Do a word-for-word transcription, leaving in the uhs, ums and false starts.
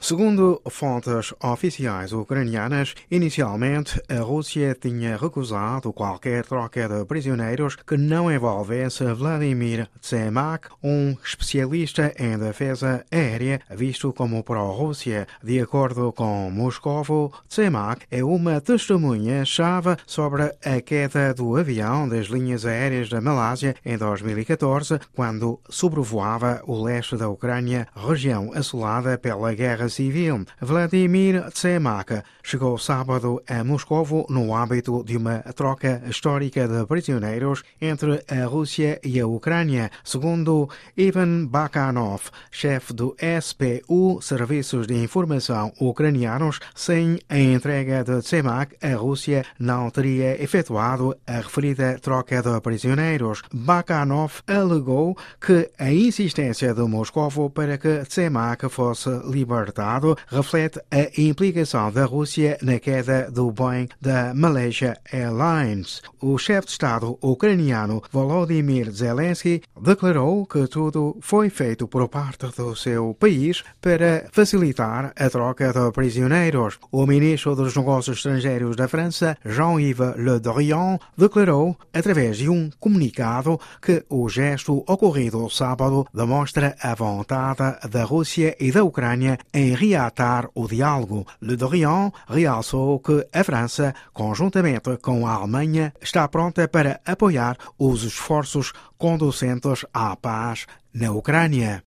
Segundo fontes oficiais ucranianas, inicialmente a Rússia tinha recusado qualquer troca de prisioneiros que não envolvesse Vladimir Tsemak, um especialista em defesa aérea visto como pró-Rússia. De acordo com Moscovo, Tsemak é uma testemunha-chave sobre a queda do avião das linhas aéreas da Malásia em dois mil e catorze, quando sobrevoava o leste da Ucrânia, região assolada pela guerra civil. Vladimir Tsemak chegou sábado a Moscovo no âmbito de uma troca histórica de prisioneiros entre a Rússia e a Ucrânia, segundo Ivan Bakanov, chefe do S P U, Serviços de Informação Ucranianos. Sem a entrega de Tsemak, a Rússia não teria efetuado a referida troca de prisioneiros. Bakanov alegou que a insistência de Moscovo para que Tsemak fosse libertado reflete a implicação da Rússia na queda do Boeing da Malaysia Airlines. O chefe de Estado ucraniano Volodymyr Zelensky declarou que tudo foi feito por parte do seu país para facilitar a troca de prisioneiros. O ministro dos Negócios Estrangeiros da França, Jean-Yves Le Drian, declarou, através de um comunicado, que o gesto ocorrido sábado demonstra a vontade da Rússia e da Ucrânia em reatar o diálogo. Le Drian realçou que a França, conjuntamente com a Alemanha, está pronta para apoiar os esforços conducentes à paz na Ucrânia.